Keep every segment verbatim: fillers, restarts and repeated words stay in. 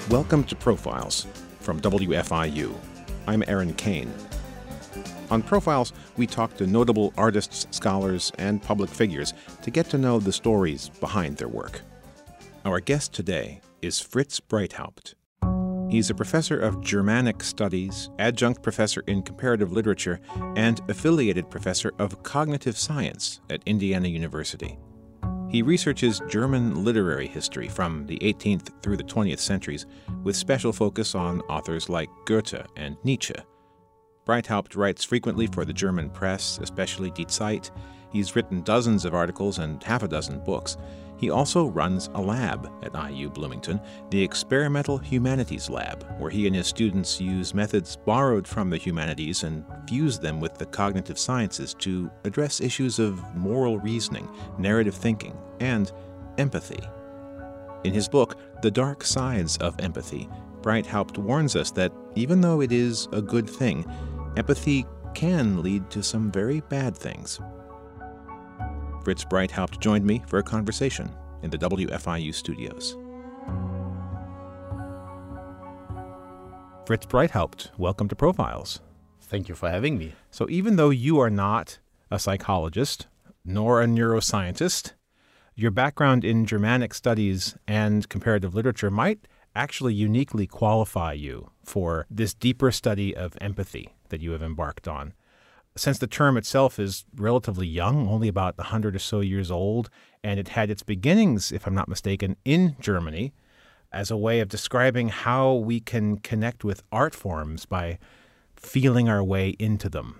Welcome to Profiles from W F I U. I'm Aaron Kane. On Profiles, we talk to notable artists, scholars, and public figures to get to know the stories behind their work. Our guest today is Fritz Breithaupt. He's a professor of Germanic Studies, adjunct professor in comparative literature, and affiliated professor of cognitive science at Indiana University. He researches German literary history from the eighteenth through the twentieth centuries, with special focus on authors like Goethe and Nietzsche. Breithaupt writes frequently for the German press, especially Die Zeit. He's written dozens of articles and half a dozen books. He also runs a lab at I U Bloomington, the Experimental Humanities Lab, where he and his students use methods borrowed from the humanities and fuse them with the cognitive sciences to address issues of moral reasoning, narrative thinking, and empathy. In his book, The Dark Sides of Empathy, Breithaupt warns us that even though it is a good thing, empathy can lead to some very bad things. Fritz Breithaupt joined me for a conversation in the W F I U studios. Fritz Breithaupt, welcome to Profiles. Thank you for having me. So even though you are not a psychologist nor a neuroscientist, your background in Germanic studies and comparative literature might actually uniquely qualify you for this deeper study of empathy that you have embarked on. Since the term itself is relatively young, only about one hundred or so years old, and it had its beginnings, if I'm not mistaken, in Germany, as a way of describing how we can connect with art forms by feeling our way into them.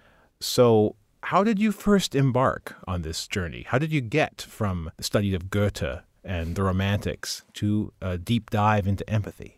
So how did you first embark on this journey? How did you get from the study of Goethe and the Romantics to a deep dive into empathy?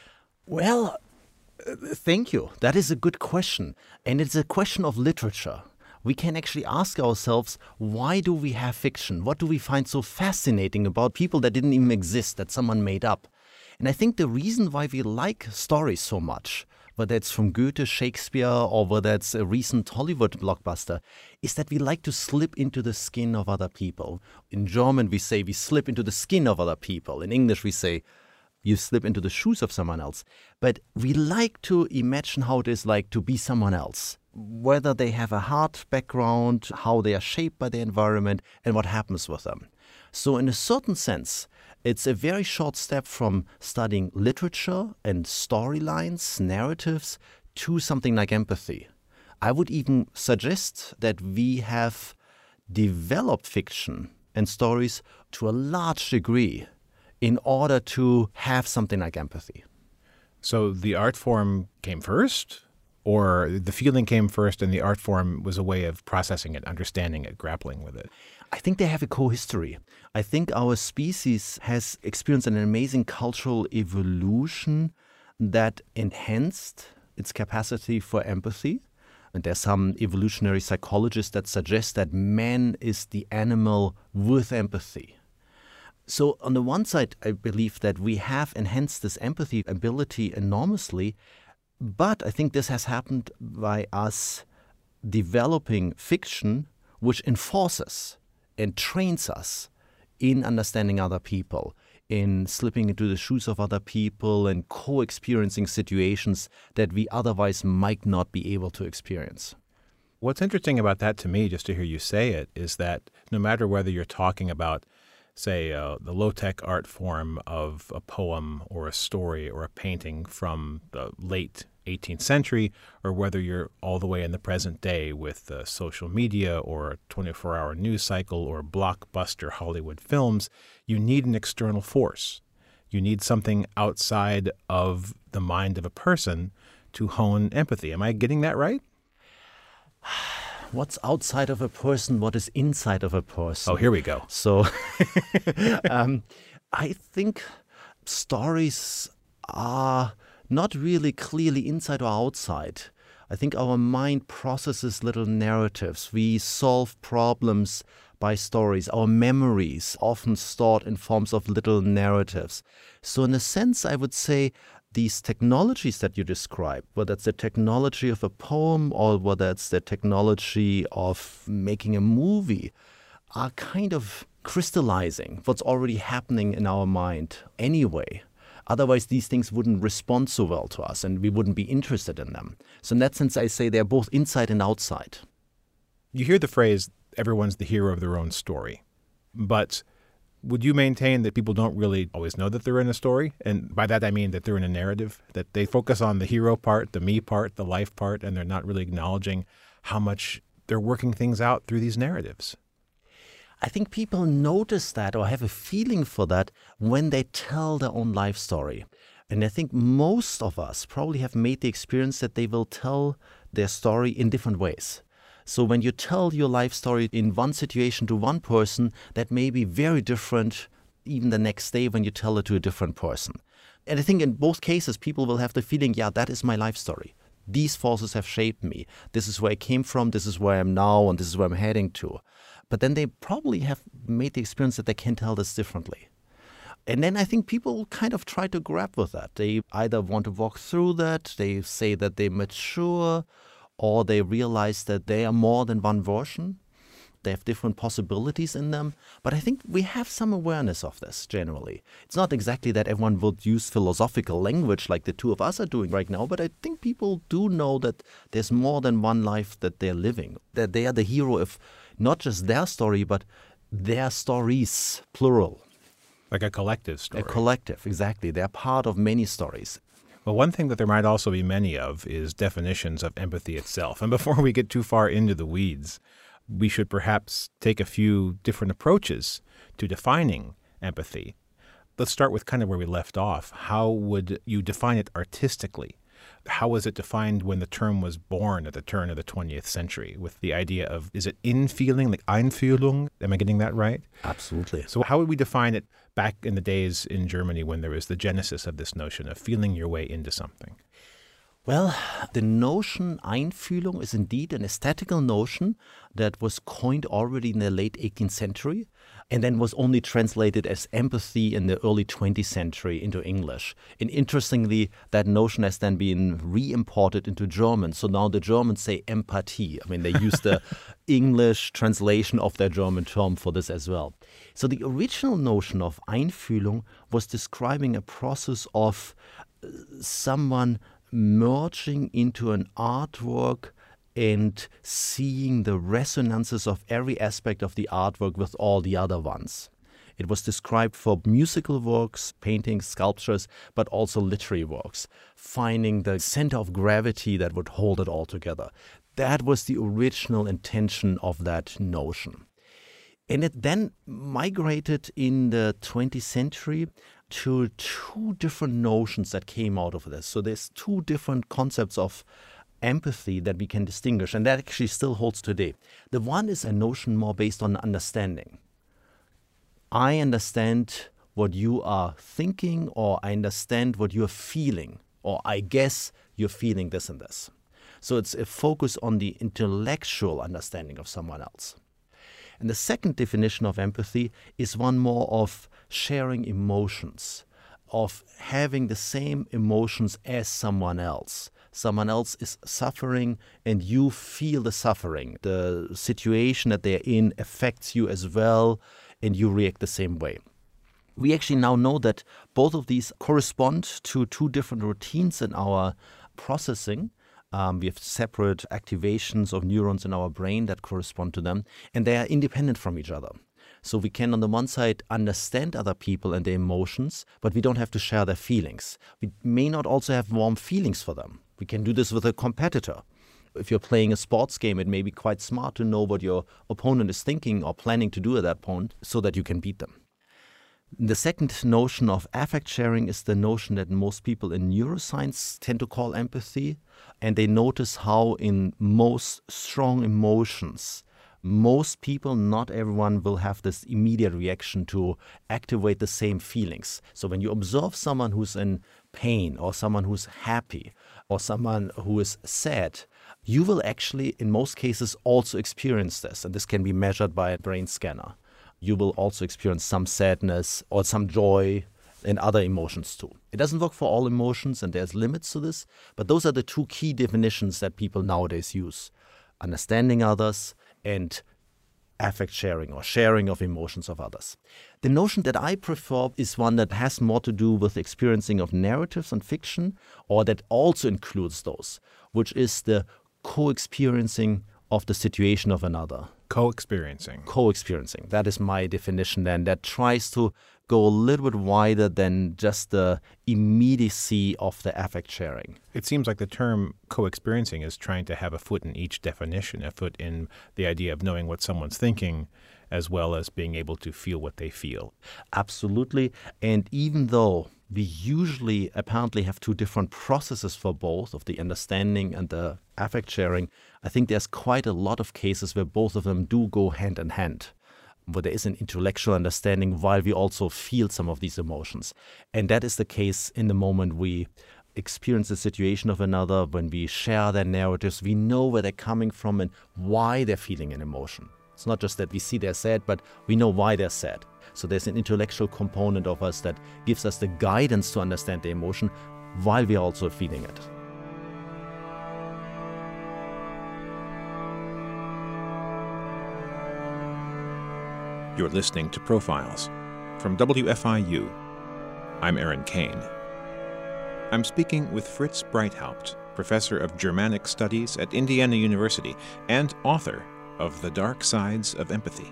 Well, uh, thank you. That is a good question. And it's a question of literature. We can actually ask ourselves, why do we have fiction? What do we find so fascinating about people that didn't even exist, that someone made up? And I think the reason why we like stories so much, whether it's from Goethe, Shakespeare, or whether it's a recent Hollywood blockbuster, is that we like to slip into the skin of other people. In German, we say we slip into the skin of other people. In English, we say you slip into the shoes of someone else. But we like to imagine how it is like to be someone else, whether they have a hard background, how they are shaped by the environment, and what happens with them. So in a certain sense, it's a very short step from studying literature and storylines, narratives, to something like empathy. I would even suggest that we have developed fiction and stories to a large degree in order to have something like empathy. So the art form came first, or the feeling came first and the art form was a way of processing it, understanding it, grappling with it? I think they have a co-history. I think our species has experienced an amazing cultural evolution that enhanced its capacity for empathy. And there's some evolutionary psychologists that suggest that man is the animal with empathy. So on the one side, I believe that we have enhanced this empathy ability enormously, but I think this has happened by us developing fiction which enforces and trains us in understanding other people, in slipping into the shoes of other people and co-experiencing situations that we otherwise might not be able to experience. What's interesting about that to me, just to hear you say it, is that no matter whether you're talking about, say, uh, the low-tech art form of a poem or a story or a painting from the late eighteenth century, or whether you're all the way in the present day with uh, social media or a twenty-four hour news cycle or blockbuster Hollywood films, you need an external force. You need something outside of the mind of a person to hone empathy. Am I getting that right? What's outside of a person? What is inside of a person? Oh, here we go. So um, I think stories are not really clearly inside or outside. I think our mind processes little narratives. We solve problems by stories. Our memories often stored in forms of little narratives. So in a sense, I would say these technologies that you describe, whether it's the technology of a poem or whether it's the technology of making a movie, are kind of crystallizing what's already happening in our mind anyway. Otherwise, these things wouldn't respond so well to us and we wouldn't be interested in them. So in that sense, I say they're both inside and outside. You hear the phrase, everyone's the hero of their own story. But would you maintain that people don't really always know that they're in a story? And by that, I mean that they're in a narrative, that they focus on the hero part, the me part, the life part, and they're not really acknowledging how much they're working things out through these narratives. I think people notice that or have a feeling for that when they tell their own life story. And I think most of us probably have made the experience that they will tell their story in different ways. So when you tell your life story in one situation to one person, that may be very different even the next day when you tell it to a different person. And I think in both cases, people will have the feeling, yeah, that is my life story. These forces have shaped me. This is where I came from, this is where I am now, and this is where I'm heading to. But then they probably have made the experience that they can tell this differently. And then I think people kind of try to grab with that. They either want to walk through that, they say that they mature, or they realize that they are more than one version. They have different possibilities in them. But I think we have some awareness of this generally. It's not exactly that everyone would use philosophical language like the two of us are doing right now, but I think people do know that there's more than one life that they're living, that they are the hero of not just their story, but their stories, plural. Like a collective story. A collective, exactly. They're part of many stories. Well, one thing that there might also be many of is definitions of empathy itself. And before we get too far into the weeds, we should perhaps take a few different approaches to defining empathy. Let's start with kind of where we left off. How would you define it artistically? How was it defined when the term was born at the turn of the twentieth century with the idea of, is it in-feeling, like Einfühlung? Am I getting that right? Absolutely. So how would we define it back in the days in Germany when there was the genesis of this notion of feeling your way into something? Well, the notion Einfühlung is indeed an aesthetical notion that was coined already in the late eighteenth century and then was only translated as empathy in the early twentieth century into English. And interestingly, that notion has then been re-imported into German. So now the Germans say Empathie. I mean, they use the English translation of their German term for this as well. So the original notion of Einfühlung was describing a process of someone merging into an artwork and seeing the resonances of every aspect of the artwork with all the other ones. It was described for musical works, paintings, sculptures, but also literary works, finding the center of gravity that would hold it all together. That was the original intention of that notion. And it then migrated in the twentieth century to two different notions that came out of this. So there's two different concepts of empathy that we can distinguish, and that actually still holds today. The one is a notion more based on understanding. I understand what you are thinking, or I understand what you're feeling, or I guess you're feeling this and this. So it's a focus on the intellectual understanding of someone else. And the second definition of empathy is one more of sharing emotions, of having the same emotions as someone else. Someone else is suffering and you feel the suffering. The situation that they're in affects you as well and you react the same way. We actually now know that both of these correspond to two different routines in our processing. Um, we have separate activations of neurons in our brain that correspond to them, and they are independent from each other. So we can, on the one side, understand other people and their emotions, but we don't have to share their feelings. We may not also have warm feelings for them. We can do this with a competitor. If you're playing a sports game, it may be quite smart to know what your opponent is thinking or planning to do at that point so that you can beat them. The second notion of affect sharing is the notion that most people in neuroscience tend to call empathy, and they notice how in most strong emotions, most people, not everyone, will have this immediate reaction to activate the same feelings. So when you observe someone who's in pain or someone who's happy or someone who is sad, you will actually, in most cases, also experience this. And this can be measured by a brain scanner. You will also experience some sadness or some joy and other emotions too. It doesn't work for all emotions and there's limits to this, but those are the two key definitions that people nowadays use. Understanding others and affect sharing or sharing of emotions of others. The notion that I prefer is one that has more to do with experiencing of narratives and fiction, or that also includes those, which is the co-experiencing of the situation of another. Co-experiencing. Co-experiencing. That is my definition then, that tries to go a little bit wider than just the immediacy of the affect sharing. It seems like the term co-experiencing is trying to have a foot in each definition, a foot in the idea of knowing what someone's thinking, as well as being able to feel what they feel. Absolutely. And even though we usually apparently have two different processes for both, of the understanding and the affect sharing, I think there's quite a lot of cases where both of them do go hand in hand, where there is an intellectual understanding while we also feel some of these emotions. And that is the case in the moment we experience the situation of another, when we share their narratives, we know where they're coming from and why they're feeling an emotion. It's not just that we see they're sad, but we know why they're sad. So there's an intellectual component of us that gives us the guidance to understand the emotion while we're also feeling it. You're listening to Profiles from W F I U. I'm Aaron Kane. I'm speaking with Fritz Breithaupt, professor of Germanic Studies at Indiana University and author of The Dark Sides of Empathy.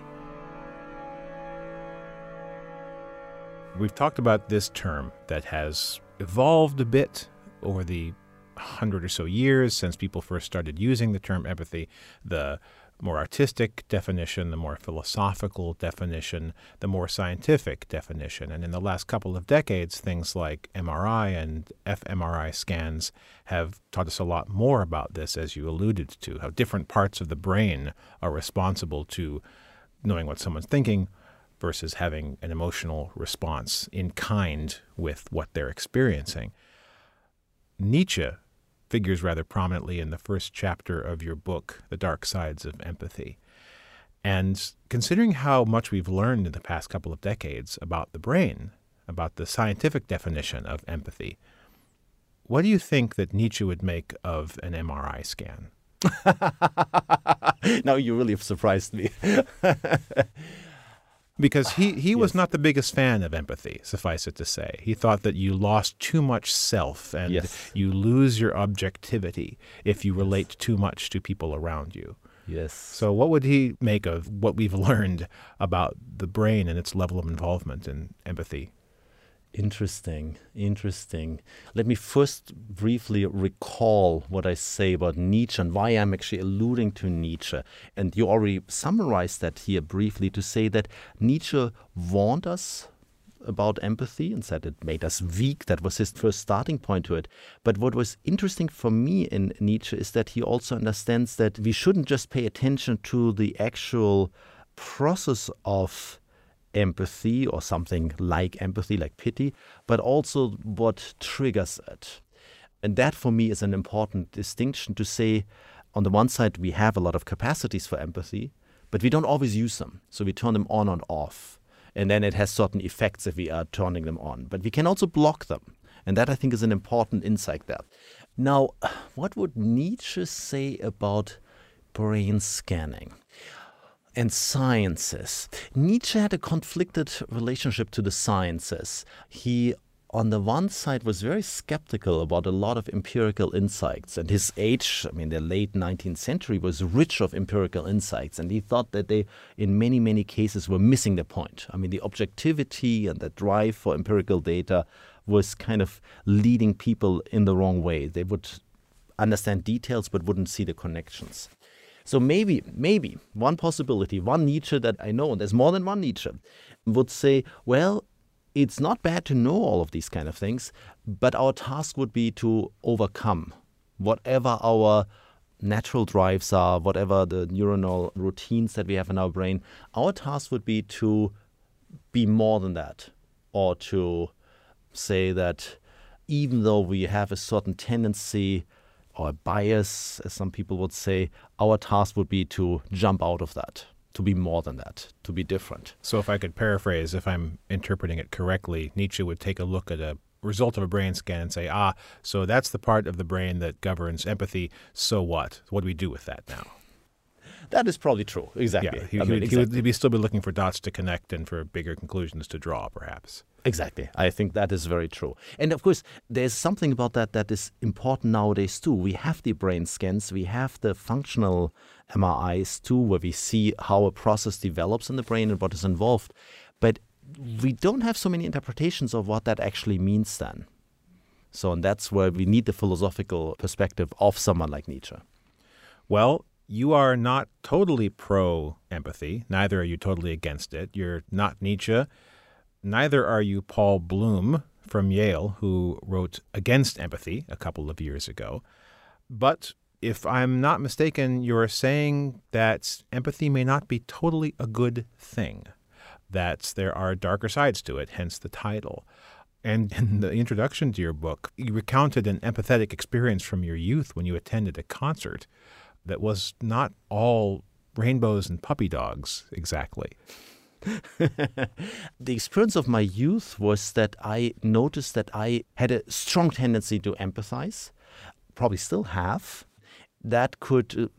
We've talked about this term that has evolved a bit over the hundred or so years since people first started using the term empathy. The more artistic definition, the more philosophical definition, the more scientific definition. And in the last couple of decades, things like M R I and fMRI scans have taught us a lot more about this, as you alluded to, how different parts of the brain are responsible to knowing what someone's thinking versus having an emotional response in kind with what they're experiencing. Nietzsche figures rather prominently in the first chapter of your book, The Dark Sides of Empathy. And considering how much we've learned in the past couple of decades about the brain, about the scientific definition of empathy, what do you think that Nietzsche would make of an M R I scan? Now you really have surprised me. Because he, he Yes. was not the biggest fan of empathy, suffice it to say. He thought that you lost too much self and Yes. you lose your objectivity if you relate too much to people around you. Yes. So what would he make of what we've learned about the brain and its level of involvement in empathy? Interesting, interesting. Let me first briefly recall what I say about Nietzsche and why I'm actually alluding to Nietzsche. And you already summarized that here briefly to say that Nietzsche warned us about empathy and said it made us weak. That was his first starting point to it. But what was interesting for me in Nietzsche is that he also understands that we shouldn't just pay attention to the actual process of empathy or something like empathy, like pity, but also what triggers it. And that for me is an important distinction to say, on the one side, we have a lot of capacities for empathy, but we don't always use them. So we turn them on and off. And then it has certain effects if we are turning them on. But we can also block them. And that, I think, is an important insight there. Now, what would Nietzsche say about brain scanning and sciences? Nietzsche had a conflicted relationship to the sciences. He, on the one side, was very skeptical about a lot of empirical insights. And his age, I mean, the late nineteenth century, was rich of empirical insights. And he thought that they, in many, many cases, were missing the point. I mean, the objectivity and the drive for empirical data was kind of leading people in the wrong way. They would understand details but wouldn't see the connections. So maybe, maybe one possibility, one Nietzsche that I know, and there's more than one Nietzsche, would say, well, it's not bad to know all of these kind of things, but our task would be to overcome whatever our natural drives are, whatever the neuronal routines that we have in our brain. Our task would be to be more than that, or to say that even though we have a certain tendency or bias, as some people would say, our task would be to jump out of that, to be more than that, to be different. So if I could paraphrase, if I'm interpreting it correctly, Nietzsche would take a look at a result of a brain scan and say, ah, so that's the part of the brain that governs empathy, so what? What do we do with that now? That is probably true. Exactly. Yeah, he, I he, mean, would, exactly. he would he'd be still be looking for dots to connect and for bigger conclusions to draw, perhaps. Exactly. I think that is very true. And of course, there's something about that that is important nowadays too. We have the brain scans, we have the functional M R Is too, where we see how a process develops in the brain and what is involved. But we don't have so many interpretations of what that actually means then. So, and that's where we need the philosophical perspective of someone like Nietzsche. Well, you are not totally pro-empathy. Neither are you totally against it. You're not Nietzsche. Neither are you Paul Bloom from Yale, who wrote Against Empathy a couple of years ago. But if I'm not mistaken, you're saying that empathy may not be totally a good thing, that there are darker sides to it, hence the title. And in the introduction to your book, you recounted an empathetic experience from your youth when you attended a concert that was not all rainbows and puppy dogs, exactly. The experience of my youth was that I noticed that I had a strong tendency to empathize, probably still have. That could uh,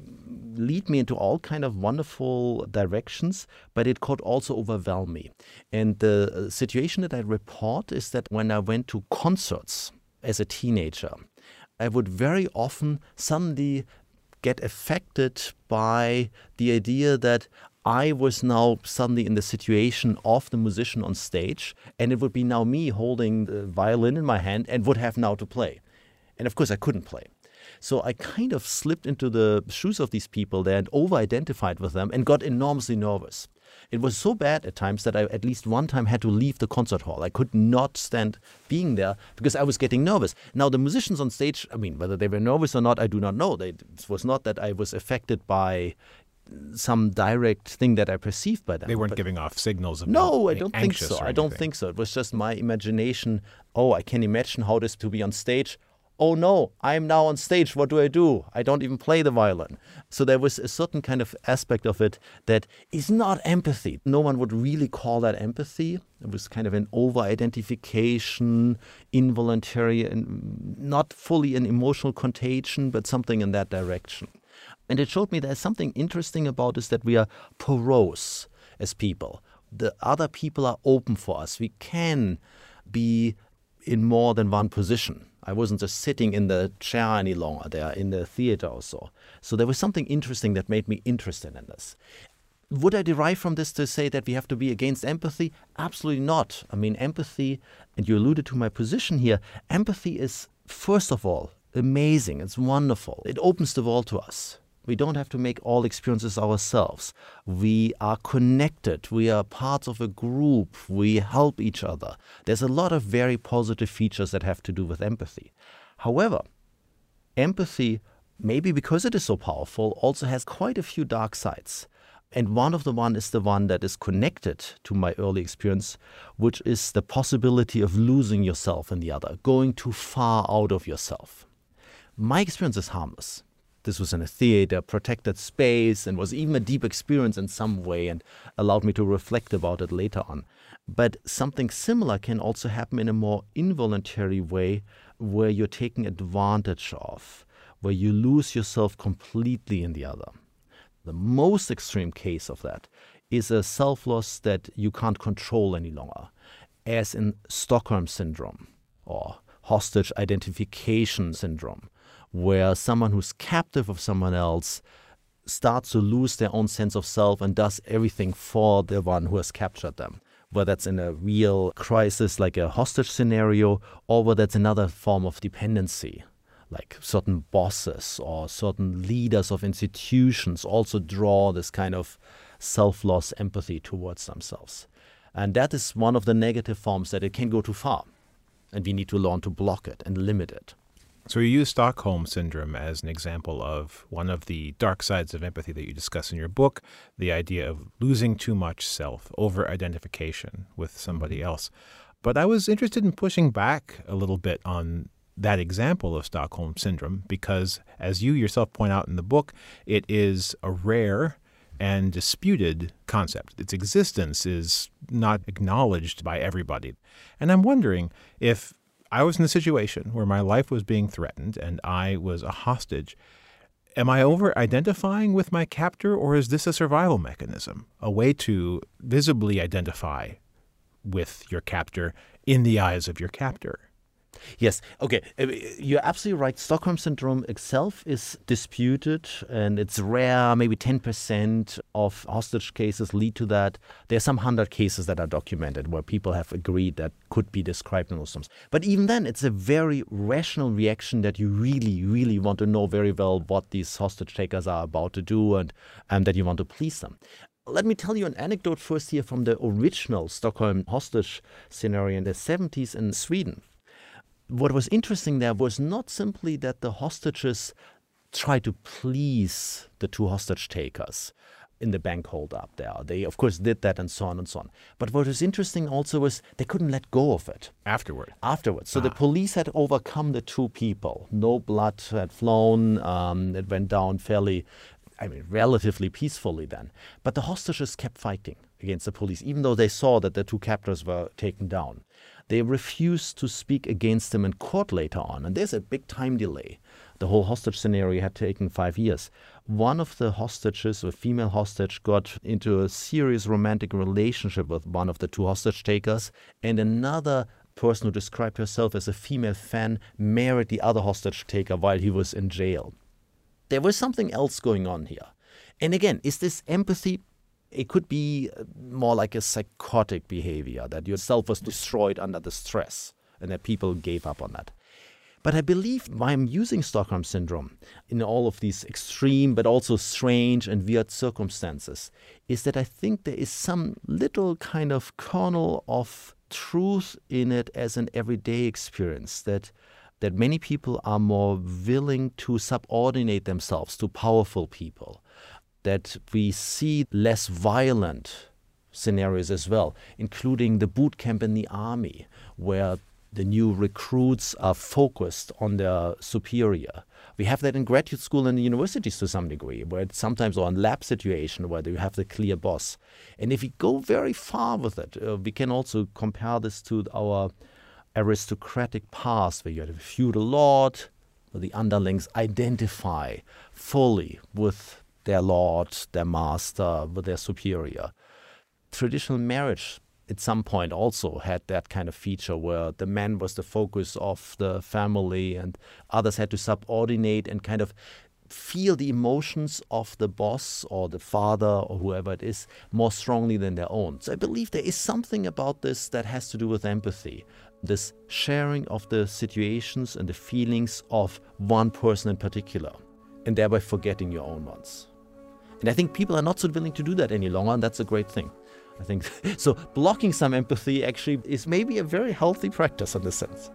lead me into all kind of wonderful directions, but it could also overwhelm me. And the uh, situation that I report is that when I went to concerts as a teenager, I would very often suddenly get affected by the idea that I was now suddenly in the situation of the musician on stage, and it would be now me holding the violin in my hand and would have now to play. And of course I couldn't play. So I kind of slipped into the shoes of these people there and over-identified with them and got enormously nervous. It was so bad at times that I at least one time had to leave the concert hall. I could not stand being there because I was getting nervous. Now, the musicians on stage, I mean, whether they were nervous or not, I do not know. They, it was not that I was affected by some direct thing that I perceived by them. They weren't but giving off signals of No, I being don't think anxious so. or I don't anything. think so. It was just my imagination. Oh, I can imagine how this to be on stage. Oh no, I'm now on stage. What do I do? I don't even play the violin. So there was a certain kind of aspect of it that is not empathy. No one would really call that empathy. It was kind of an over-identification, involuntary, and not fully an emotional contagion, but something in that direction. And it showed me there's something interesting about us, that we are porous as people. The other people are open for us. We can be in more than one position. I wasn't just sitting in the chair any longer there in the theater or so. So there was something interesting that made me interested in this. Would I derive from this to say that we have to be against empathy? Absolutely not. I mean, empathy, and you alluded to my position here, empathy is, first of all, amazing. It's wonderful. It opens the world to us. We don't have to make all experiences ourselves. We are connected. We are parts of a group. We help each other. There's a lot of very positive features that have to do with empathy. However, empathy, maybe because it is so powerful, also has quite a few dark sides. And one of the one is the one that is connected to my early experience, which is the possibility of losing yourself in the other, going too far out of yourself. My experience is harmless. This was in a theater, protected space, and was even a deep experience in some way and allowed me to reflect about it later on. But something similar can also happen in a more involuntary way, where you're taken advantage of, where you lose yourself completely in the other. The most extreme case of that is a self-loss that you can't control any longer, as in Stockholm Syndrome or hostage identification syndrome, where someone who's captive of someone else starts to lose their own sense of self and does everything for the one who has captured them. Whether that's in a real crisis like a hostage scenario, or whether that's another form of dependency, like certain bosses or certain leaders of institutions also draw this kind of self-loss empathy towards themselves. And that is one of the negative forms, that it can go too far. And we need to learn to block it and limit it. So you use Stockholm Syndrome as an example of one of the dark sides of empathy that you discuss in your book, the idea of losing too much self, over-identification with somebody else. But I was interested in pushing back a little bit on that example of Stockholm Syndrome because, as you yourself point out in the book, it is a rare and disputed concept. Its existence is not acknowledged by everybody. And I'm wondering if I was in a situation where my life was being threatened and I was a hostage, am I over-identifying with my captor, or is this a survival mechanism, a way to visibly identify with your captor in the eyes of your captor? Yes. Okay. You're absolutely right. Stockholm Syndrome itself is disputed, and it's rare. Maybe ten percent of hostage cases lead to that. There are some hundred cases that are documented where people have agreed that could be described in those terms. But even then, it's a very rational reaction that you really, really want to know very well what these hostage takers are about to do, and, and that you want to please them. Let me tell you an anecdote first here from the original Stockholm hostage scenario in the seventies in Sweden. What was interesting there was not simply that the hostages tried to please the two hostage takers in the bank holdup there. They, of course, did that and so on and so on. But what was interesting also was they couldn't let go of it. Afterward. Afterwards. So ah. the police had overcome the two people. No blood had flown. Um, it went down fairly, I mean, relatively peacefully then. But the hostages kept fighting against the police, even though they saw that the two captors were taken down. They refused to speak against them in court later on. And there's a big time delay. The whole hostage scenario had taken five years. One of the hostages, a female hostage, got into a serious romantic relationship with one of the two hostage takers. And another person who described herself as a female fan married the other hostage taker while he was in jail. There was something else going on here. And again, is this empathy? It could be more like a psychotic behavior, that yourself was destroyed under the stress and that people gave up on that. But I believe why I'm using Stockholm Syndrome in all of these extreme but also strange and weird circumstances is that I think there is some little kind of kernel of truth in it as an everyday experience, that that many people are more willing to subordinate themselves to powerful people, that we see less violent scenarios as well, including the boot camp in the army, where the new recruits are focused on their superior. We have that in graduate school and universities to some degree, where it's sometimes or in lab situation where you have the clear boss. And if we go very far with it, uh, we can also compare this to our aristocratic past, where you have a feudal lord, where the underlings identify fully with their lord, their master, with their superior. Traditional marriage at some point also had that kind of feature where the man was the focus of the family and others had to subordinate and kind of feel the emotions of the boss or the father or whoever it is more strongly than their own. So I believe there is something about this that has to do with empathy, this sharing of the situations and the feelings of one person in particular, and thereby forgetting your own ones. And I think people are not so willing to do that any longer, and that's a great thing. I think so. Blocking some empathy actually is maybe a very healthy practice in this sense.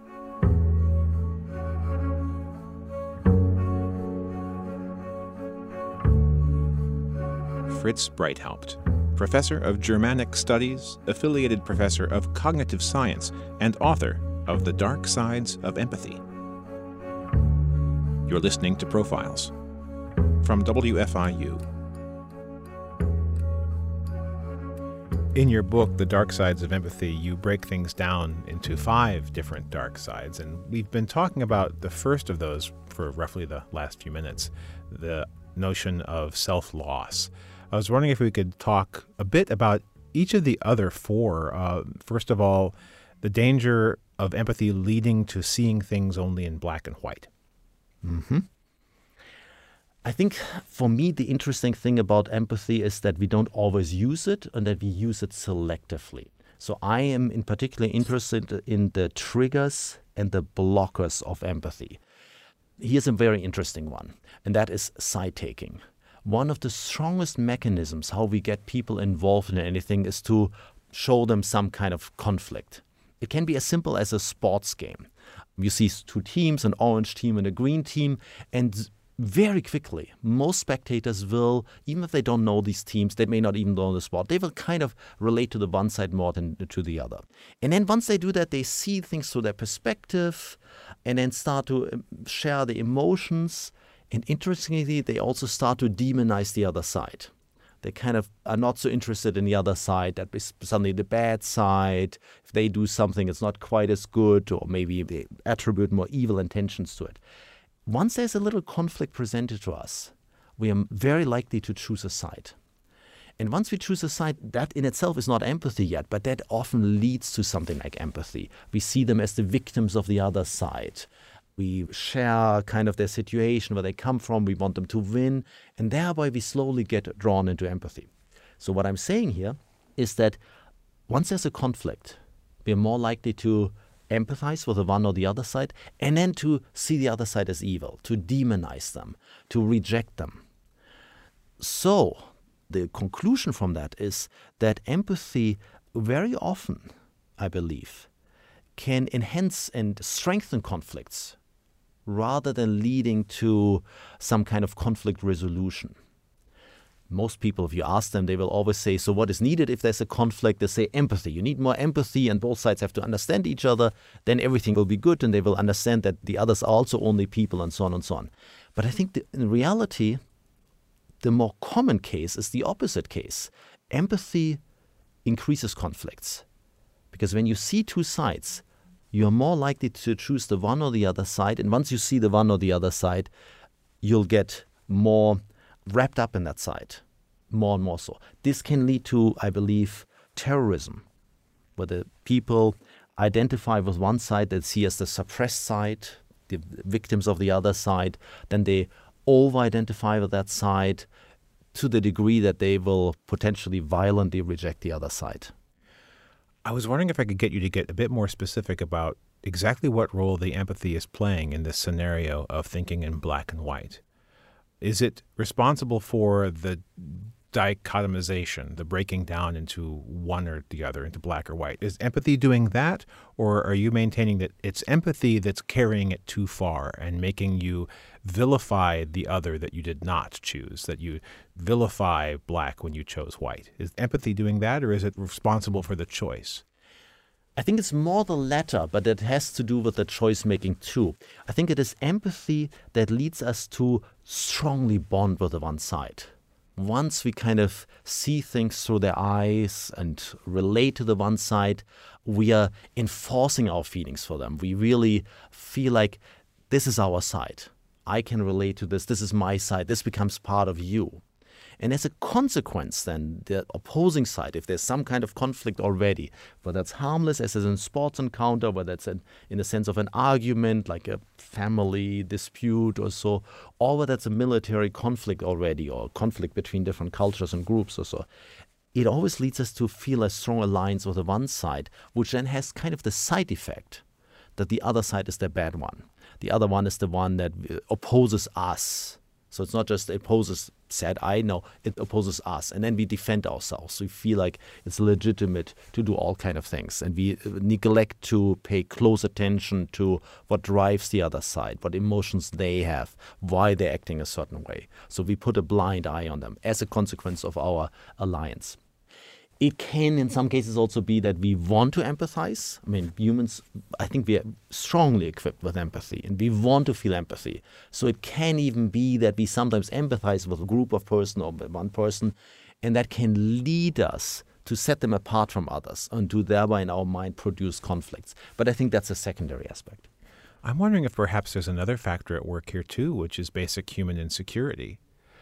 Fritz Breithaupt, professor of Germanic Studies, affiliated professor of cognitive science, and author of The Dark Sides of Empathy. You're listening to Profiles from W F I U. In your book, The Dark Sides of Empathy, you break things down into five different dark sides, and we've been talking about the first of those for roughly the last few minutes, the notion of self-loss. I was wondering if we could talk a bit about each of the other four. Uh, first of all, the danger of empathy leading to seeing things only in black and white. Mm-hmm. I think for me, the interesting thing about empathy is that we don't always use it and that we use it selectively. So I am in particular interested in the triggers and the blockers of empathy. Here's a very interesting one, and that is side-taking. One of the strongest mechanisms how we get people involved in anything is to show them some kind of conflict. It can be as simple as a sports game. You see two teams, an orange team and a green team, and very quickly, most spectators will, even if they don't know these teams, they may not even know the sport, they will kind of relate to the one side more than to the other. And then once they do that, they see things through their perspective and then start to share the emotions. And interestingly, they also start to demonize the other side. They kind of are not so interested in the other side, that is suddenly the bad side. If they do something, it's not quite as good, or maybe they attribute more evil intentions to it. once there's a little conflict presented to us, we are very likely to choose a side. And once we choose a side, that in itself is not empathy yet, but that often leads to something like empathy. We see them as the victims of the other side. We share kind of their situation, where they come from, we want them to win, and thereby we slowly get drawn into empathy. So what I'm saying here is that once there's a conflict, we're more likely to empathize with the one or the other side, and then to see the other side as evil, to demonize them, to reject them. So the conclusion from that is that empathy very often, I believe, can enhance and strengthen conflicts rather than leading to some kind of conflict resolution. Most people, if you ask them, they will always say, so what is needed if there's a conflict? They say empathy. You need more empathy and both sides have to understand each other. Then everything will be good and they will understand that the others are also only people and so on and so on. But I think that in reality, the more common case is the opposite case. Empathy increases conflicts. Because when you see two sides, you're more likely to choose the one or the other side. And once you see the one or the other side, you'll get more wrapped up in that side, more and more so. This can lead to, I believe, terrorism, where the people identify with one side that see as the suppressed side, the victims of the other side, then they over-identify with that side to the degree that they will potentially violently reject the other side. I was wondering if I could get you to get a bit more specific about exactly what role the empathy is playing in this scenario of thinking in black and white. Is it responsible for the dichotomization, the breaking down into one or the other, into black or white? Is empathy doing that, or are you maintaining that it's empathy that's carrying it too far and making you vilify the other that you did not choose, that you vilify black when you chose white? Is empathy doing that, or is it responsible for the choice? I think it's more the latter, but it has to do with the choice-making too. I think it is empathy that leads us to strongly bond with the one side. Once we kind of see things through their eyes and relate to the one side, we are enforcing our feelings for them. We really feel like this is our side. I can relate to this. This is my side. This becomes part of you. And as a consequence, then, the opposing side, if there's some kind of conflict already, whether it's harmless as in a sports encounter, whether it's in, in the sense of an argument, like a family dispute or so, or whether it's a military conflict already, or conflict between different cultures and groups or so, it always leads us to feel a strong alliance with the one side, which then has kind of the side effect that the other side is the bad one. The other one is the one that opposes us. So it's not just opposes sad I, no, it opposes us. And then we defend ourselves. We feel like it's legitimate to do all kind of things. And we neglect to pay close attention to what drives the other side, what emotions they have, why they're acting a certain way. So we put a blind eye on them as a consequence of our alliance. It can, in some cases, also be that we want to empathize. I mean, humans, I think we are strongly equipped with empathy, and we want to feel empathy. So it can even be that we sometimes empathize with a group of person or one person, and that can lead us to set them apart from others and to thereby, in our mind, produce conflicts. But I think that's a secondary aspect. I'm wondering if perhaps there's another factor at work here, too, which is basic human insecurity.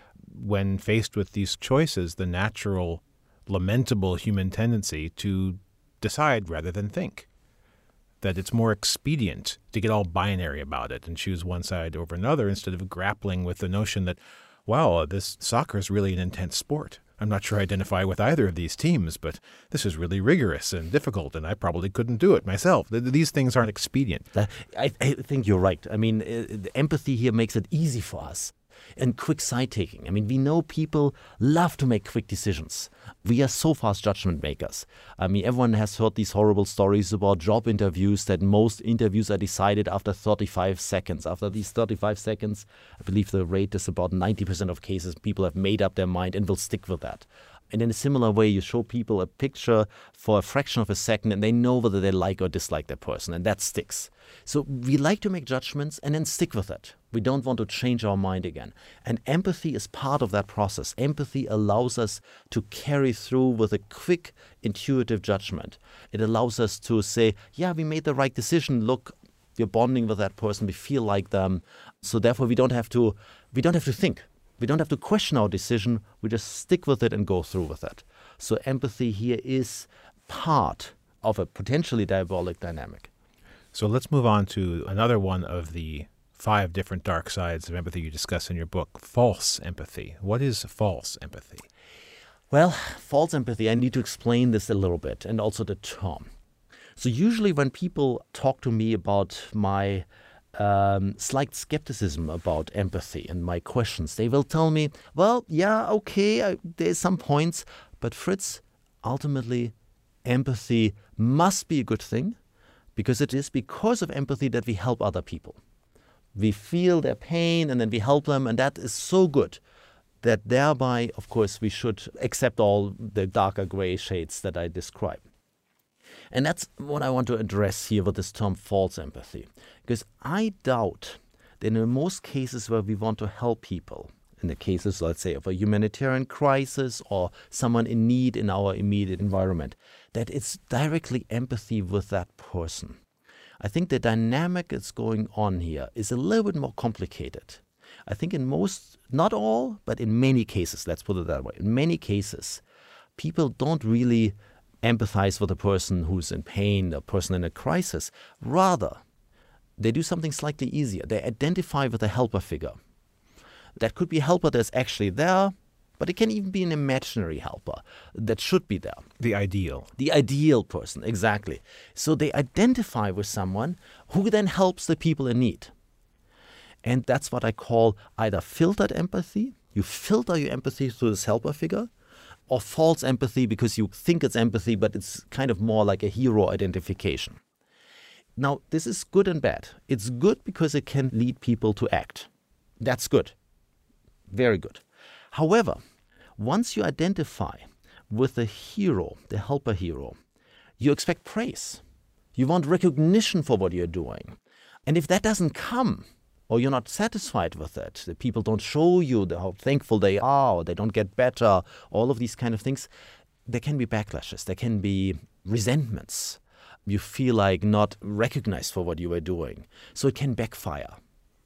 When faced with these choices, the natural lamentable human tendency to decide rather than think. That it's more expedient to get all binary about it and choose one side over another instead of grappling with the notion that, wow, this soccer is really an intense sport. I'm not sure I identify with either of these teams, but this is really rigorous and difficult, and I probably couldn't do it myself. These things aren't expedient. I, I think you're right. I mean, uh, empathy here makes it easy for us. And quick side-taking. I mean, we know people love to make quick decisions. We are so fast judgment makers. I mean, everyone has heard these horrible stories about job interviews, that most interviews are decided after thirty-five seconds. After these thirty-five seconds, I believe the rate is about ninety percent of cases people have made up their mind and will stick with that. And in a similar way, you show people a picture for a fraction of a second and they know whether they like or dislike that person, and that sticks. So we like to make judgments and then stick with it. We don't want to change our mind again. And empathy is part of that process. Empathy allows us to carry through with a quick, intuitive judgment. It allows us to say, yeah, we made the right decision. Look, We're bonding with that person. We feel like them. So therefore, we don't have to, we don't have to think. We don't have to question our decision. We just stick with it and go through with it. So empathy here is part of a potentially diabolic dynamic. So let's move on to another one of the five different dark sides of empathy you discuss in your book, false empathy. What is false empathy? Well, false empathy, I need to explain this a little bit, and also the term. So usually when people talk to me about my um, slight skepticism about empathy and my questions, they will tell me, well, yeah, okay, I, there's some points, but Fritz, ultimately, empathy must be a good thing, because it is because of empathy that we help other people. We feel their pain and then we help them, and that is so good that thereby, of course, we should accept all the darker gray shades that I describe. And that's what I want to address here with this term false empathy. Because I doubt that in most cases where we want to help people, in the cases, let's say, of a humanitarian crisis or someone in need in our immediate environment, that it's directly empathy with that person. I think the dynamic that's going on here is a little bit more complicated. I think in most, not all, but in many cases, let's put it that way, in many cases, people don't really empathize with a person who's in pain, a person in a crisis. Rather, they do something slightly easier. They identify with a helper figure. That could be a helper that's actually there, but it can even be an imaginary helper that should be there. The ideal. The ideal person, exactly. So they identify with someone who then helps the people in need. And that's what I call either filtered empathy. You filter your empathy through this helper figure, or false empathy because you think it's empathy, but it's kind of more like a hero identification. Now, this is good and bad. It's good because it can lead people to act. That's good. Very good. However, once you identify with the hero, the helper hero, you expect praise. You want recognition for what you're doing. And if that doesn't come, or you're not satisfied with it, the people don't show you the, how thankful they are, or they don't get better, all of these kind of things, there can be backlashes, there can be resentments. You feel like not recognized for what you were doing. So it can backfire.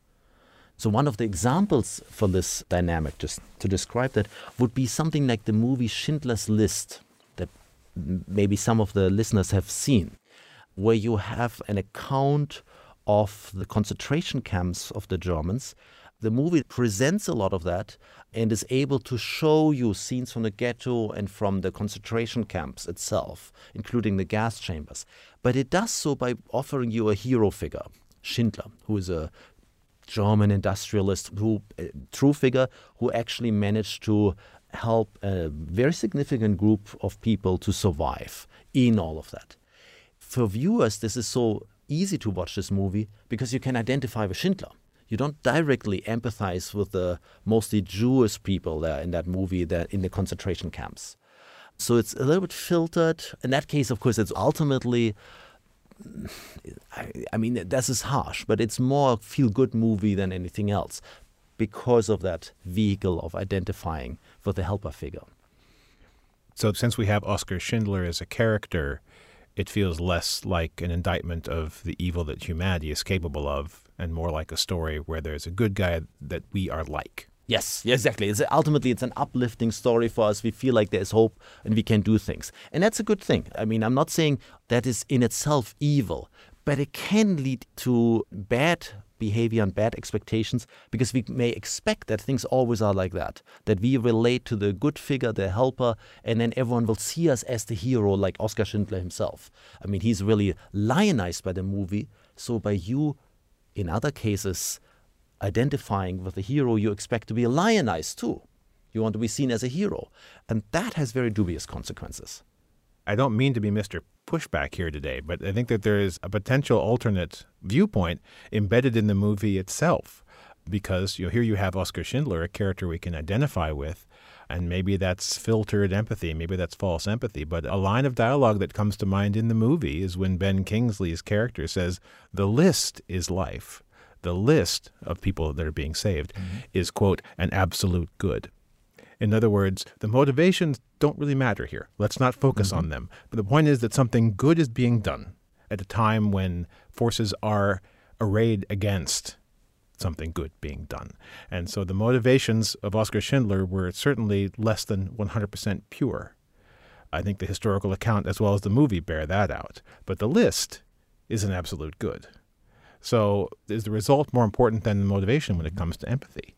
So one of the examples for this dynamic, just to describe that, would be something like the movie Schindler's List, that maybe some of the listeners have seen, where you have an account of the concentration camps of the Germans. The movie presents a lot of that and is able to show you scenes from the ghetto and from the concentration camps itself, including the gas chambers. But it does so by offering you a hero figure, Schindler, who is a German industrialist, who a true figure who actually managed to help a very significant group of people to survive in all of that. For viewers, this is so easy to watch this movie because you can identify with Schindler. You don't directly empathize with the mostly Jewish people there in that movie, there in the concentration camps. So it's a little bit filtered. In that case, of course, it's ultimately, I, I mean, this is harsh, but it's more a feel-good movie than anything else because of that vehicle of identifying with the helper figure. So since we have Oskar Schindler as a character, it feels less like an indictment of the evil that humanity is capable of and more like a story where there's a good guy that we are like. Yes, exactly. It's ultimately, it's an uplifting story for us. We feel like there's hope and we can do things. And that's a good thing. I mean, I'm not saying that is in itself evil, but it can lead to bad behavior and bad expectations because we may expect that things always are like that, that we relate to the good figure, the helper, and then everyone will see us as the hero like Oskar Schindler himself. I mean, he's really lionized by the movie. So by you, in other cases, identifying with the hero, you expect to be lionized too. You want to be seen as a hero. And that has very dubious consequences. I don't mean to be Mister Pushback here today, but I think that there is a potential alternate viewpoint embedded in the movie itself. Because you know, here you have Oskar Schindler, a character we can identify with, and maybe that's filtered empathy, maybe that's false empathy. But a line of dialogue that comes to mind in the movie is when Ben Kingsley's character says, "The list is life. The list of people that are being saved mm-hmm. is, quote, an absolute good." In other words, the motivations don't really matter here. Let's not focus mm-hmm. on them. But the point is that something good is being done at a time when forces are arrayed against something good being done. And so the motivations of Oskar Schindler were certainly less than one hundred percent pure. I think the historical account as well as the movie bear that out. But the list is an absolute good. So is the result more important than the motivation when it comes to empathy?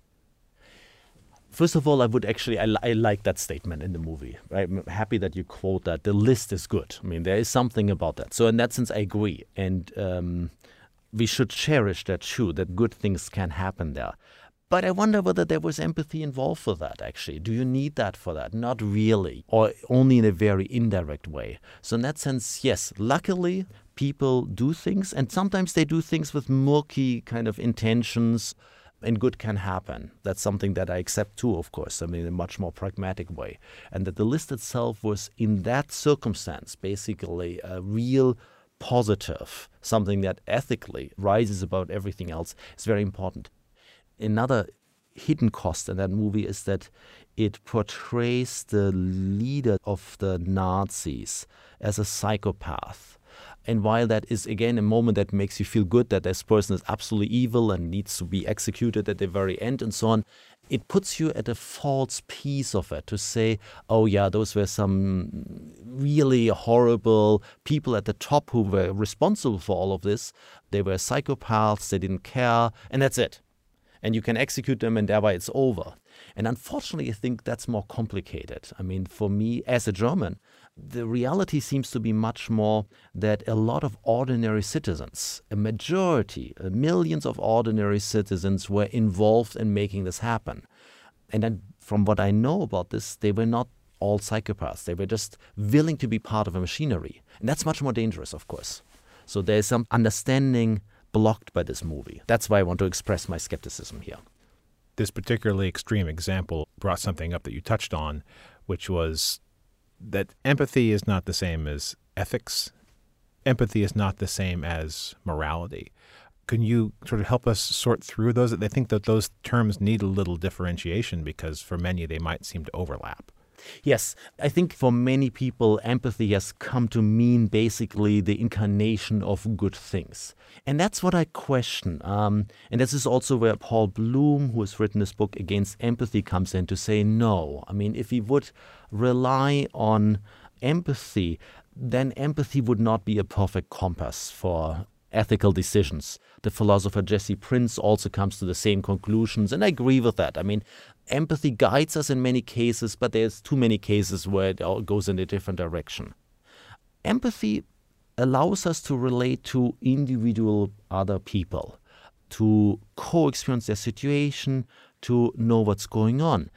First of all, I would actually, I, li- I like that statement in the movie. Right? I'm happy that you quote that. The list is good. I mean, there is something about that. So in that sense, I agree. And um, we should cherish that too, that good things can happen there. But I wonder whether there was empathy involved for that, actually. Do you need that for that? Not really, or only in a very indirect way. So in that sense, yes, luckily, people do things, and sometimes they do things with murky kind of intentions, and good can happen. That's something that I accept too, of course, I mean, in a much more pragmatic way. And that the list itself was, in that circumstance, basically a real positive, something that ethically rises above everything else, is very important. Another hidden cost in that movie is that it portrays the leader of the Nazis as a psychopath. And while that is, again, a moment that makes you feel good that this person is absolutely evil and needs to be executed at the very end and so on, it puts you at a false piece of it to say, oh yeah, those were some really horrible people at the top who were responsible for all of this. They were psychopaths, they didn't care, and that's it. And you can execute them and thereby it's over. And unfortunately, I think that's more complicated. I mean, for me as a German, the reality seems to be much more that a lot of ordinary citizens, a majority, uh, millions of ordinary citizens were involved in making this happen. And then from what I know about this, they were not all psychopaths. They were just willing to be part of a machinery. And that's much more dangerous, of course. So there's some understanding blocked by this movie. That's why I want to express my skepticism here. This particularly extreme example brought something up that you touched on, which was that empathy is not the same as ethics. Empathy is not the same as morality. Can you sort of help us sort through those? I think that those terms need a little differentiation because for many they might seem to overlap. Yes, I think for many people, empathy has come to mean basically the incarnation of good things. And that's what I question. Um, and this is also where Paul Bloom, who has written this book Against Empathy, comes in to say no. I mean, if we would rely on empathy, then empathy would not be a perfect compass for ethical decisions. The philosopher Jesse Prince also comes to the same conclusions, and I agree with that. I mean, empathy guides us in many cases, but there's too many cases where it all goes in a different direction. Empathy allows us to relate to individual other people, to co-experience their situation, to know what's going on.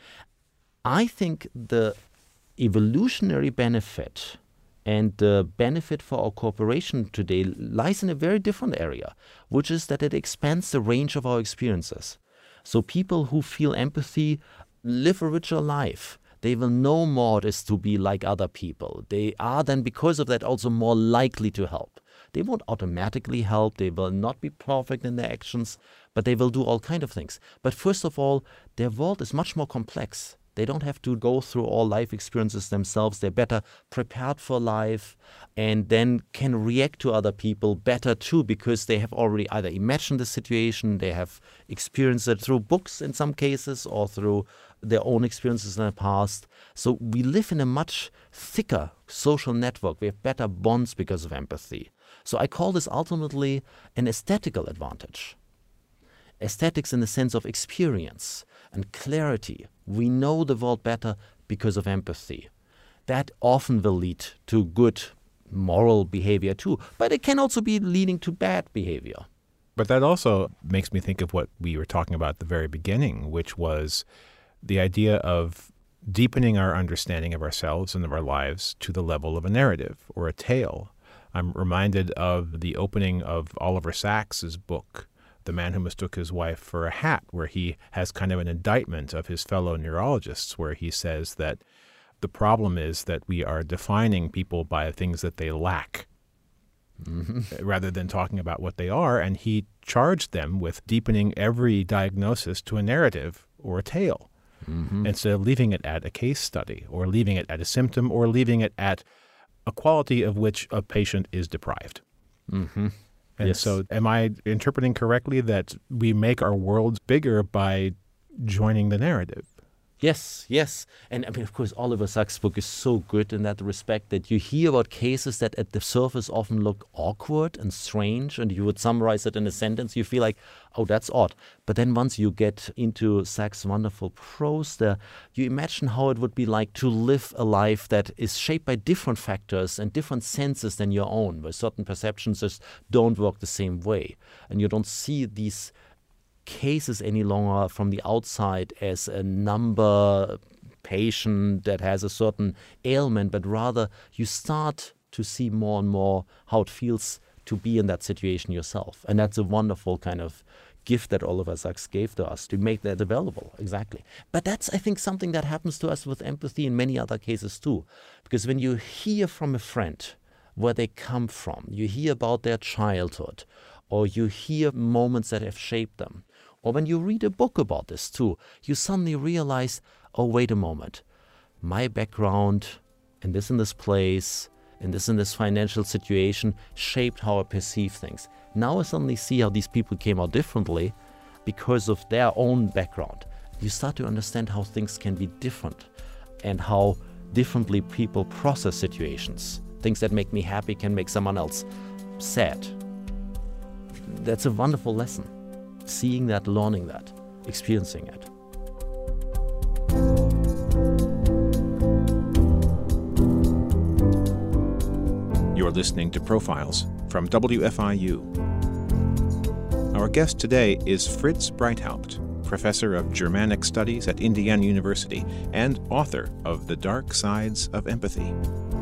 I think the evolutionary benefit and the benefit for our cooperation today lies in a very different area, which is that it expands the range of our experiences. So people who feel empathy live a richer life. They will know more it is to be like other people. They are then, because of that, also more likely to help. They won't automatically help. They will not be perfect in their actions, but they will do all kinds of things. But first of all, their world is much more complex. They don't have to go through all life experiences themselves. They're better prepared for life and then can react to other people better too, because they have already either imagined the situation, they have experienced it through books in some cases or through their own experiences in the past. So we live in a much thicker social network. We have better bonds because of empathy. So I call this ultimately an aesthetical advantage. Aesthetics in the sense of experience and clarity. We know the world better because of empathy. That often will lead to good moral behavior too, but it can also be leading to bad behavior. But that also makes me think of what we were talking about at the very beginning, which was the idea of deepening our understanding of ourselves and of our lives to the level of a narrative or a tale. I'm reminded of the opening of Oliver Sacks's book, The Man Who Mistook His Wife for a Hat, where he has kind of an indictment of his fellow neurologists, where he says that the problem is that we are defining people by things that they lack, mm-hmm. rather than talking about what they are. And he charged them with deepening every diagnosis to a narrative or a tale, mm-hmm. instead of leaving it at a case study or leaving it at a symptom or leaving it at a quality of which a patient is deprived. Mm-hmm. And Yes. so am I interpreting correctly that we make our worlds bigger by joining the narrative? Yes, yes. And I mean, of course, Oliver Sacks' book is so good in that respect that you hear about cases that at the surface often look awkward and strange, and you would summarize it in a sentence, you feel like, oh, that's odd. But then once you get into Sacks' wonderful prose there, you imagine how it would be like to live a life that is shaped by different factors and different senses than your own, where certain perceptions just don't work the same way. And you don't see these cases any longer from the outside as a number patient that has a certain ailment, but rather you start to see more and more how it feels to be in that situation yourself. And that's a wonderful kind of gift that Oliver Sacks gave to us to make that available. Exactly. But that's, I think, something that happens to us with empathy in many other cases too. Because when you hear from a friend where they come from, you hear about their childhood, or you hear moments that have shaped them, or when you read a book about this too, you suddenly realize, oh, wait a moment, my background in this and this place, in this and this financial situation shaped how I perceive things. Now I suddenly see how these people came out differently because of their own background. You start to understand how things can be different and how differently people process situations. Things that make me happy can make someone else sad. That's a wonderful lesson. Seeing that, learning that, experiencing it. You're listening to Profiles from W F I U. Our guest today is Fritz Breithaupt, professor of Germanic Studies at Indiana University and author of The Dark Sides of Empathy.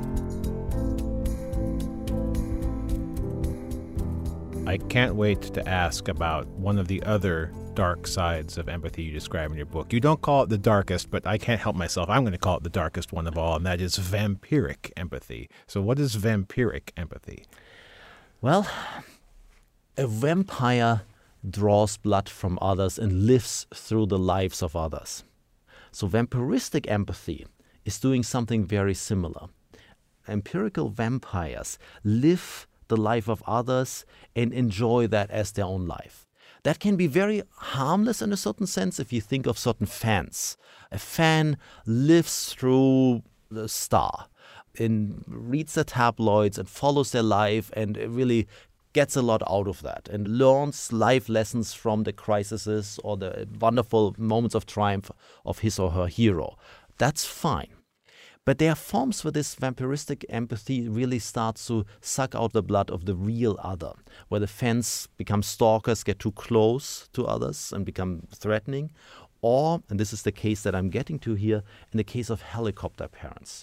I can't wait to ask about one of the other dark sides of empathy you describe in your book. You don't call it the darkest, but I can't help myself. I'm going to call it the darkest one of all, and that is vampiric empathy. So what is vampiric empathy? Well, a vampire draws blood from others and lives through the lives of others. So vampiristic empathy is doing something very similar. Empirical vampires live the life of others and enjoy that as their own life. That can be very harmless in a certain sense if you think of certain fans. A fan lives through the star and reads the tabloids and follows their life and really gets a lot out of that and learns life lessons from the crises or the wonderful moments of triumph of his or her hero. That's fine. But there are forms where this vampiristic empathy really starts to suck out the blood of the real other, where the fans become stalkers, get too close to others and become threatening. Or, and this is the case that I'm getting to here, in the case of helicopter parents.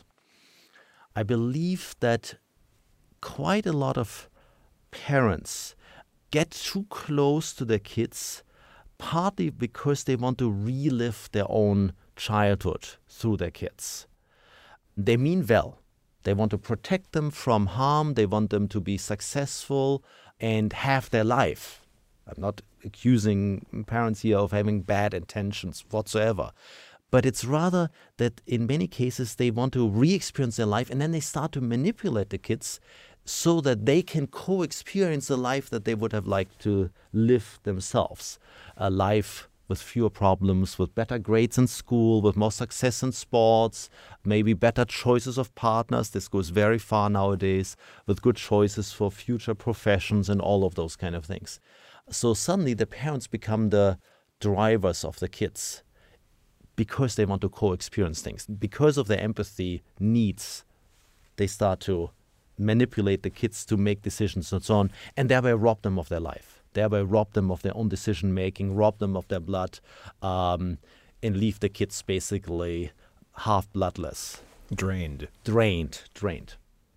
I believe that quite a lot of parents get too close to their kids, partly because they want to relive their own childhood through their kids. They mean well. They want to protect them from harm. They want them to be successful and have their life. I'm not accusing parents here of having bad intentions whatsoever. But it's rather that in many cases they want to re-experience their life, and then they start to manipulate the kids so that they can co-experience the life that they would have liked to live themselves. A life with fewer problems, with better grades in school, with more success in sports, maybe better choices of partners. This goes very far nowadays, with good choices for future professions and all of those kind of things. So suddenly the parents become the drivers of the kids because they want to co-experience things. Because of their empathy needs, they start to manipulate the kids to make decisions and so on, and thereby rob them of their life. Thereby rob them of their own decision-making, rob them of their blood, um, and leave the kids basically half bloodless. Drained. Drained, drained.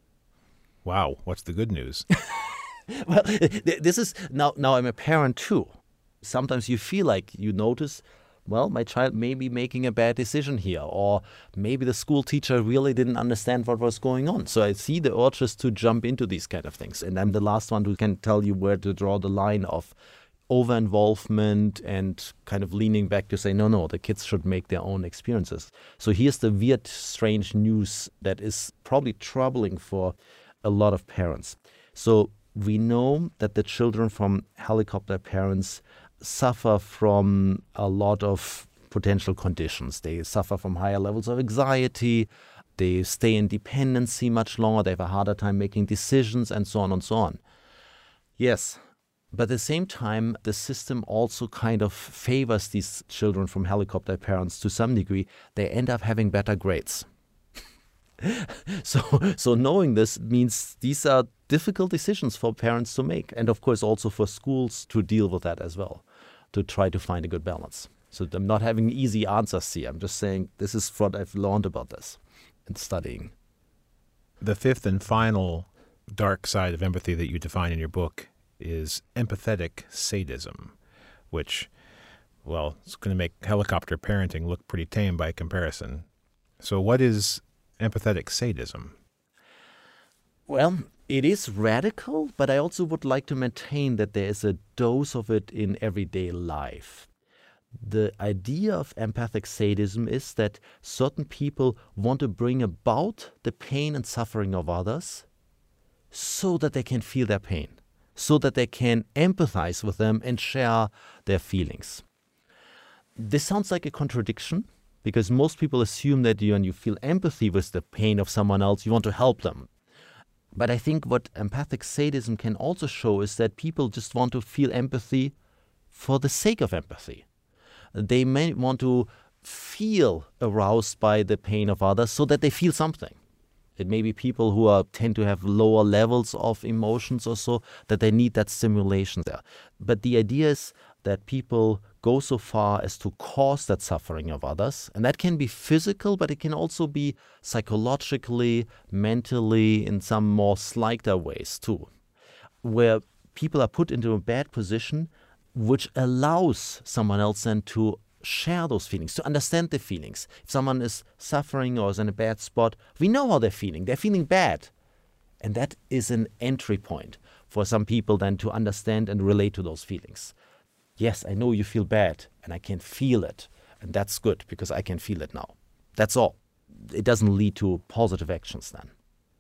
Wow, what's the good news? Well, this is, now, now I'm a parent too. Sometimes you feel like you notice, well, my child may be making a bad decision here, or maybe the school teacher really didn't understand what was going on. So I see the urges to jump into these kind of things. And I'm the last one who can tell you where to draw the line of over-involvement and kind of leaning back to say, no, no, the kids should make their own experiences. So here's the weird, strange news that is probably troubling for a lot of parents. So We know that the children from helicopter parents suffer from a lot of potential conditions. They suffer from higher levels of anxiety, they stay in dependency much longer, they have a harder time making decisions, and so on and so on. Yes, but at the same time, the system also kind of favors these children from helicopter parents to some degree. They end up having better grades. so, so knowing this means these are difficult decisions for parents to make, and of course also for schools to deal with that as well, to try to find a good balance. So I'm not having easy answers here. I'm just saying this is what I've learned about this in studying. The fifth and final dark side of empathy that you define in your book is empathetic sadism, which, well, it's going to make helicopter parenting look pretty tame by comparison. So what is empathetic sadism? Well, it is radical, but I also would like to maintain that there is a dose of it in everyday life. The idea of empathic sadism is that certain people want to bring about the pain and suffering of others so that they can feel their pain, so that they can empathize with them and share their feelings. This sounds like a contradiction, because most people assume that you, when you feel empathy with the pain of someone else, you want to help them. But I think what empathic sadism can also show is that people just want to feel empathy for the sake of empathy. They may want to feel aroused by the pain of others so that they feel something. It may be people who are tend to have lower levels of emotions or so, that they need that stimulation there. But the idea is that people go so far as to cause that suffering of others. And that can be physical, but it can also be psychologically, mentally, in some more slighter ways too, where people are put into a bad position which allows someone else then to share those feelings, to understand the feelings. If someone is suffering or is in a bad spot, we know how they're feeling. They're feeling bad. And that is an entry point for some people then to understand and relate to those feelings. Yes, I know you feel bad, and I can feel it. And that's good, because I can feel it now. That's all. It doesn't lead to positive actions then.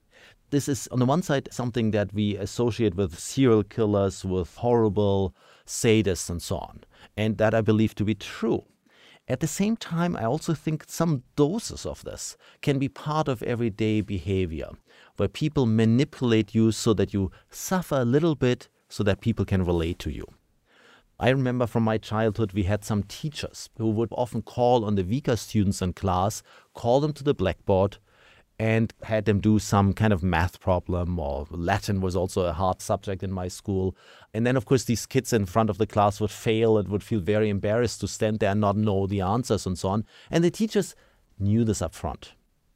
This is, on the one side, something that we associate with serial killers, with horrible sadists and so on. And that I believe to be true. At the same time, I also think some doses of this can be part of everyday behavior, where people manipulate you so that you suffer a little bit so that people can relate to you. I remember from my childhood, we had some teachers who would often call on the weaker students in class, call them to the blackboard, and had them do some kind of math problem, or Latin was also a hard subject in my school. And then, of course, these kids in front of the class would fail and would feel very embarrassed to stand there and not know the answers and so on. And the teachers knew this up front.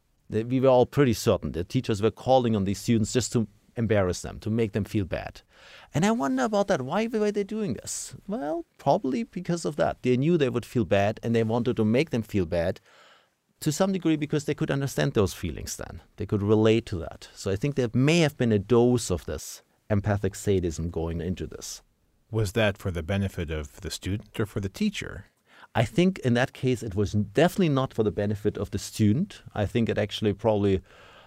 We were all pretty certain. The teachers were calling on these students just to embarrass them, to make them feel bad. And I wonder about that. Why were they doing this? Well, probably because of that. They knew they would feel bad, and they wanted to make them feel bad, to some degree because they could understand those feelings then. They could relate to that. So I think there may have been a dose of this empathic sadism going into this. Was that for the benefit of the student or for the teacher? I think in that case it was definitely not for the benefit of the student. I think it actually probably,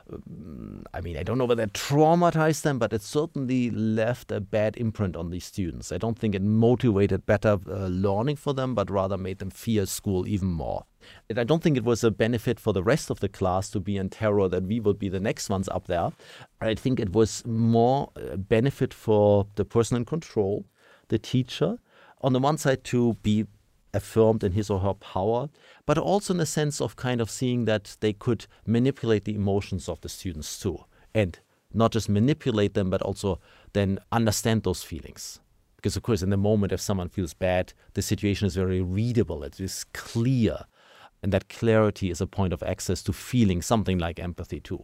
I mean, I don't know whether it traumatized them, but it certainly left a bad imprint on these students. I don't think it motivated better uh, learning for them, but rather made them fear school even more. And I don't think it was a benefit for the rest of the class to be in terror that we would be the next ones up there. I think it was more a benefit for the person in control, the teacher, on the one side to be affirmed in his or her power, but also in a sense of kind of seeing that they could manipulate the emotions of the students too. And not just manipulate them, but also then understand those feelings. Because of course, in the moment, if someone feels bad, the situation is very readable, it is clear. And that clarity is a point of access to feeling something like empathy too.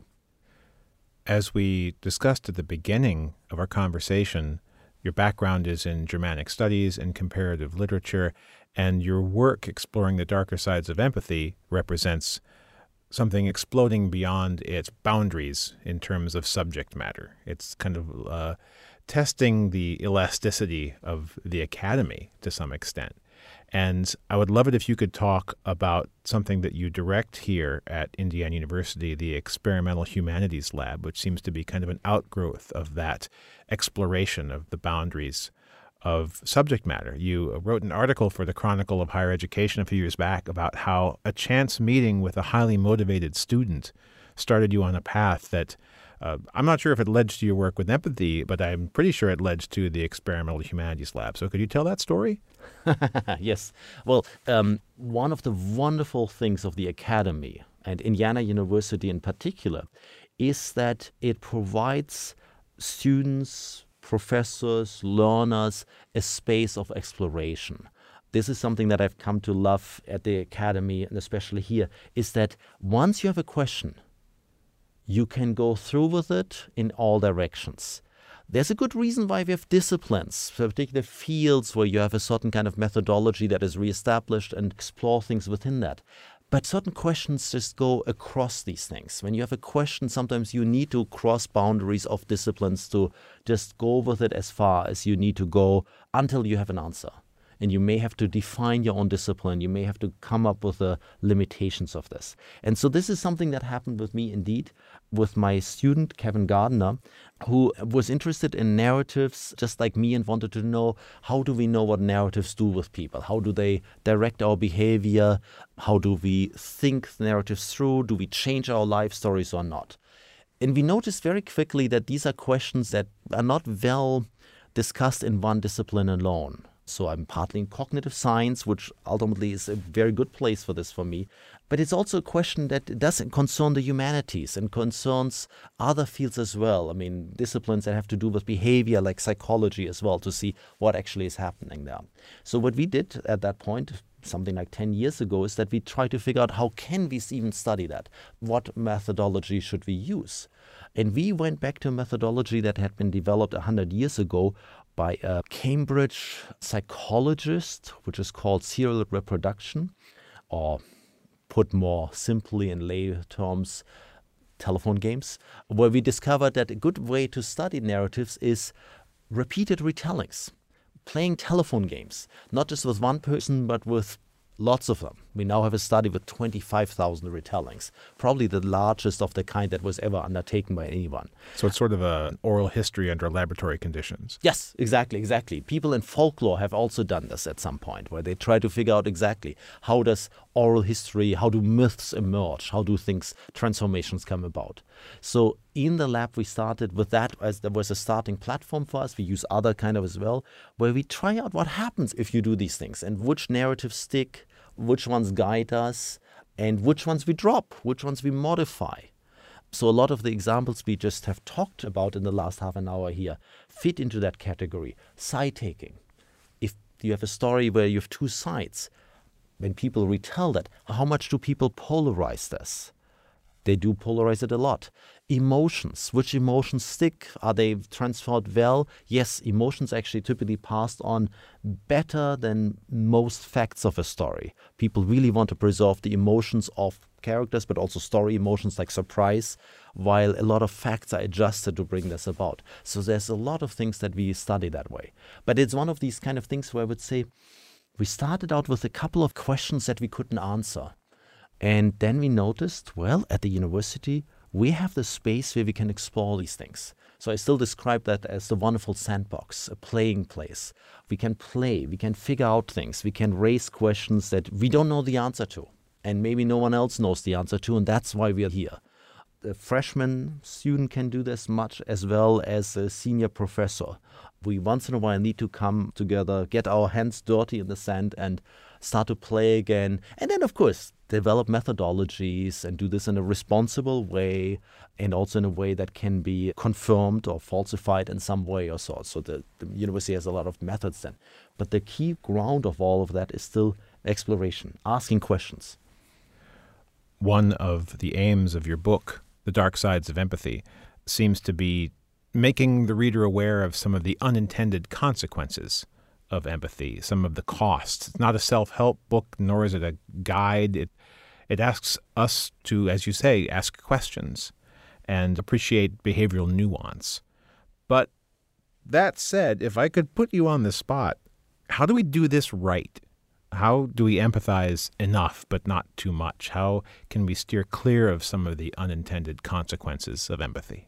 As we discussed at the beginning of our conversation, your background is in Germanic studies and comparative literature, and your work exploring the darker sides of empathy represents something exploding beyond its boundaries in terms of subject matter. It's kind of uh, testing the elasticity of the academy to some extent. And I would love it if you could talk about something that you direct here at Indiana University, the Experimental Humanities Lab, which seems to be kind of an outgrowth of that exploration of the boundaries of subject matter. You wrote an article for the Chronicle of Higher Education a few years back about how a chance meeting with a highly motivated student started you on a path that uh, I'm not sure if it led to your work with empathy, but I'm pretty sure it led to the Experimental Humanities Lab. So could you tell that story? Yes. Well, um, one of the wonderful things of the Academy, and Indiana University in particular, is that it provides students, professors, learners, a space of exploration. This is something that I've come to love at the Academy, and especially here, is that once you have a question, you can go through with it in all directions. There's a good reason why we have disciplines, particular fields where you have a certain kind of methodology that is reestablished and explore things within that. But certain questions just go across these things. When you have a question, sometimes you need to cross boundaries of disciplines to just go with it as far as you need to go until you have an answer. And you may have to define your own discipline. You may have to come up with the limitations of this. And so this is something that happened with me indeed, with my student, Kevin Gardner, who was interested in narratives just like me and wanted to know, how do we know what narratives do with people? How do they direct our behavior? How do we think narratives through? Do we change our life stories or not? And we noticed very quickly that these are questions that are not well discussed in one discipline alone. So I'm partly in cognitive science, which ultimately is a very good place for this for me. But it's also a question that doesn't concern the humanities and concerns other fields as well. I mean, disciplines that have to do with behavior, like psychology as well, to see what actually is happening there. So what we did at that point, something like ten years ago, is that we tried to figure out how can we even study that? What methodology should we use? And we went back to a methodology that had been developed one hundred years ago by a Cambridge psychologist, which is called serial reproduction, or put more simply in lay terms, telephone games, where we discovered that a good way to study narratives is repeated retellings, playing telephone games, not just with one person, but with lots of them. We now have a study with twenty-five thousand retellings, probably the largest of the kind that was ever undertaken by anyone. So it's sort of an oral history under laboratory conditions. Yes, exactly, exactly. People in folklore have also done this at some point, where they try to figure out exactly how does oral history, how do myths emerge, how do things, transformations come about. So in the lab, we started with that as there was a starting platform for us. We use other kind of as well, where we try out what happens if you do these things and which narratives stick, which ones guide us, and which ones we drop, which ones we modify. So a lot of the examples we just have talked about in the last half an hour here fit into that category. Side taking. If you have a story where you have two sides, when people retell that, how much do people polarize this? They do polarize it a lot. Emotions. Which emotions stick? Are they transferred well? Yes, emotions actually typically passed on better than most facts of a story. People really want to preserve the emotions of characters, but also story emotions like surprise, while a lot of facts are adjusted to bring this about. So there's a lot of things that we study that way. But it's one of these kind of things where I would say we started out with a couple of questions that we couldn't answer. And then we noticed, well, at the university, we have the space where we can explore these things. So I still describe that as the wonderful sandbox, a playing place. We can play, we can figure out things, we can raise questions that we don't know the answer to. And maybe no one else knows the answer to, and that's why we are here. A freshman student can do this much as well as a senior professor. We once in a while need to come together, get our hands dirty in the sand and start to play again. And then, of course, develop methodologies and do this in a responsible way and also in a way that can be confirmed or falsified in some way or so. So the, the university has a lot of methods then. But the key ground of all of that is still exploration, asking questions. One of the aims of your book, The Dark Sides of Empathy, seems to be making the reader aware of some of the unintended consequences of empathy, some of the costs. It's not a self-help book, nor is it a guide. It, it asks us to, as you say, ask questions and appreciate behavioral nuance. But that said, if I could put you on the spot, how do we do this right? How do we empathize enough but not too much? How can we steer clear of some of the unintended consequences of empathy?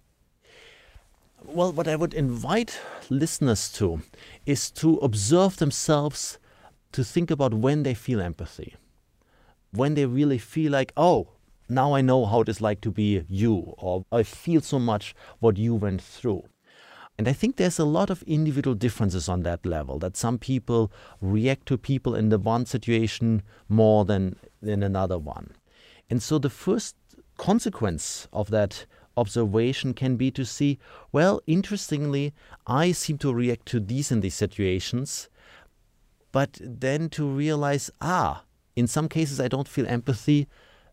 Well, what I would invite listeners to is to observe themselves, to think about when they feel empathy, when they really feel like, oh, now I know how it is like to be you, or I feel so much what you went through. And I think there's a lot of individual differences on that level, that some people react to people in the one situation more than in another one. And so the first consequence of that observation can be to see, well, interestingly, I seem to react to these in these situations, but then to realize, ah, in some cases I don't feel empathy.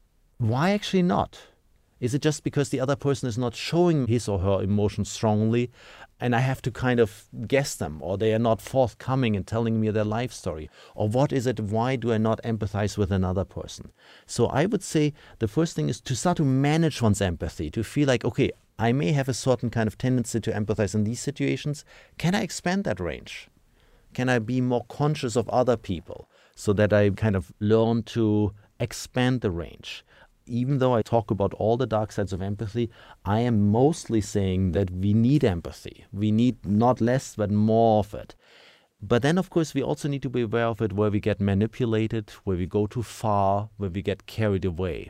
Why actually not? Is it just because the other person is not showing his or her emotions strongly and I have to kind of guess them, or they are not forthcoming in telling me their life story? Or what is it? Why do I not empathize with another person? So I would say the first thing is to start to manage one's empathy, to feel like, okay, I may have a certain kind of tendency to empathize in these situations. Can I expand that range? Can I be more conscious of other people so that I kind of learn to expand the range? Even though I talk about all the dark sides of empathy, I am mostly saying that we need empathy. We need not less, but more of it. But then, of course, we also need to be aware of it where we get manipulated, where we go too far, where we get carried away.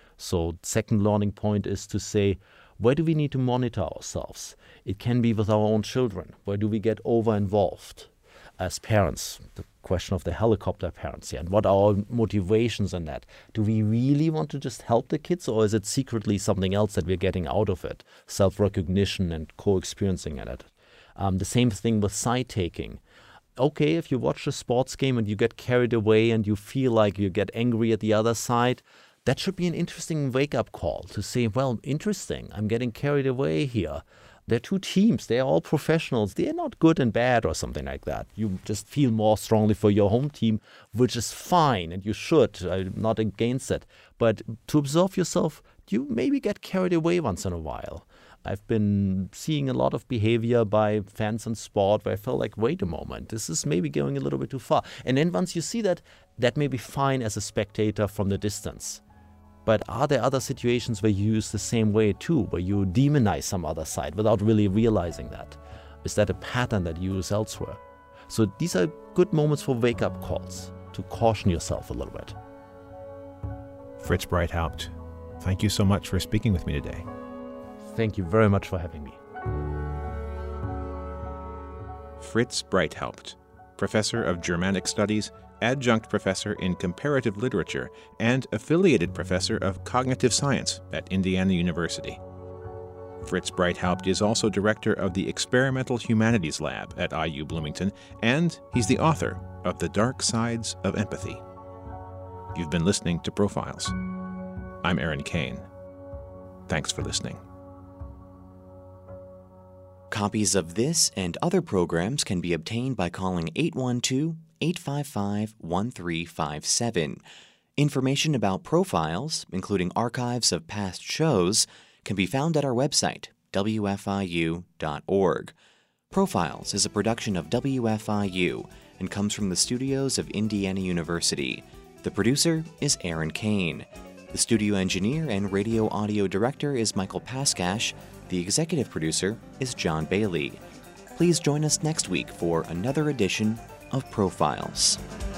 So second learning point is to say, where do we need to monitor ourselves? It can be with our own children. Where do we get over-involved? As parents, the question of the helicopter parents here, and what are our motivations in that? Do we really want to just help the kids, or is it secretly something else that we're getting out of it? Self-recognition and co-experiencing in it. Um, the same thing with side-taking. Okay, if you watch a sports game and you get carried away and you feel like you get angry at the other side, that should be an interesting wake-up call to say, well, interesting, I'm getting carried away here. They're two teams. They're all professionals. They're not good and bad or something like that. You just feel more strongly for your home team, which is fine, and you should. I'm not against it. But to observe yourself, you maybe get carried away once in a while. I've been seeing a lot of behavior by fans in sport where I felt like, wait a moment, this is maybe going a little bit too far. And then once you see that, that may be fine as a spectator from the distance. But are there other situations where you use the same way too, where you demonize some other side without really realizing that? Is that a pattern that you use elsewhere? So these are good moments for wake-up calls, to caution yourself a little bit. Fritz Breithaupt, thank you so much for speaking with me today. Thank you very much for having me. Fritz Breithaupt, Professor of Germanic Studies, Adjunct Professor in Comparative Literature, and Affiliated Professor of Cognitive Science at Indiana University. Fritz Breithaupt is also Director of the Experimental Humanities Lab at I U Bloomington, and he's the author of The Dark Sides of Empathy. You've been listening to Profiles. I'm Aaron Kane. Thanks for listening. Copies of this and other programs can be obtained by calling eight one two, eight five five, one three five seven. Information about Profiles, including archives of past shows, can be found at our website, w f i u dot org. Profiles is a production of W F I U and comes from the studios of Indiana University. The producer is Aaron Kane. The studio engineer and radio audio director is Michael Paskash. The executive producer is John Bailey. Please join us next week for another edition of Profiles.